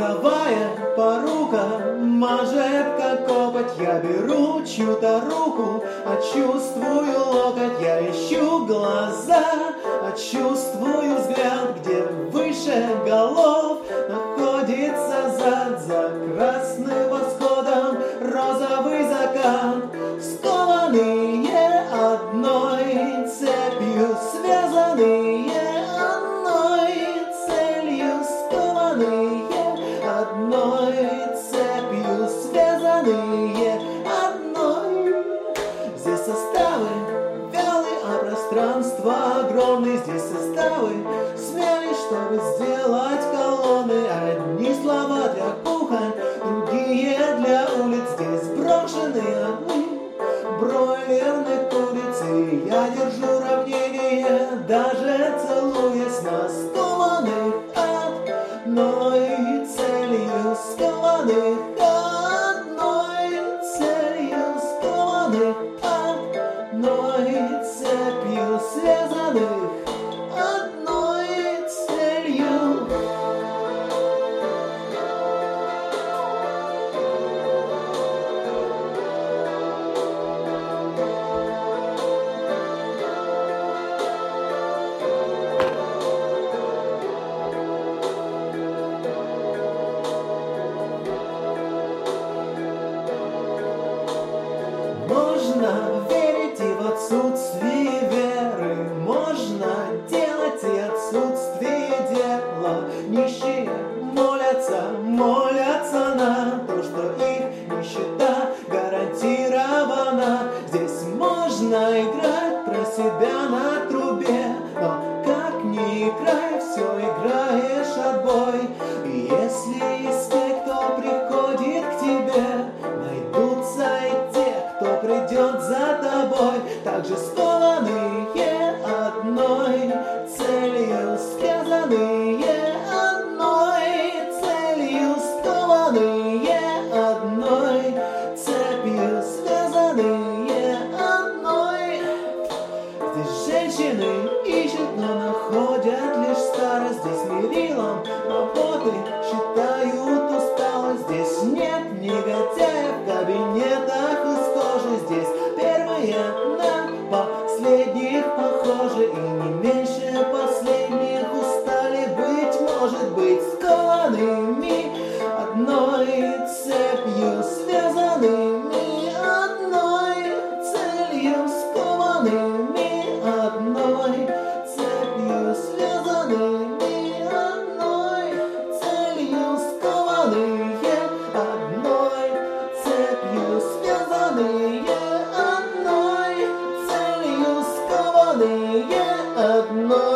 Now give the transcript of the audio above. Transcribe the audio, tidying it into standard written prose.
Роковая порука мажет, как копоть. Я беру чью-то руку, а чувствую локоть. Я ищу глаза, а чувствую взгляд, где выше голов находится зад. За красным восходом розовый закат, скованные одной цепью, связанные одной целью, скованные одной цепью, связанные одной. Здесь составы вялые, а пространство огромное. Здесь составы смялись, чтобы сделать колонны. Одни слова для кухонь, другие для улиц. Здесь брошенные огни бройлерной курицы. Я держу равнение, даже целуясь на скованных одной целью, скованных одной целью, скованных одной цепью, связанных одной целью. Можно верить и в отсутствие веры, можно делать и отсутствие дела. Нищие молятся на то, что их нищета гарантирована. Здесь можно играть про себя на трубе, но как ни играй, все играешь отбой. И если из тех, кто приходит к тебе, найдутся и те, кто придет за тобой, также скованные одной целью, связанные одной целью, скованные одной цепью, связанные одной. Здесь женщины ищут, но находят лишь старость. Здесь мерилом работы считают усталость. Здесь нет негодяев в кабинетах из кожи. Здесь первые на последних похожи, и не меньше последних устали быть скованными одной цепью, связанными одной целью, скованными одной цепью, связанными одной целью, скованные одной цепью, связанные одной целью, скованные одной.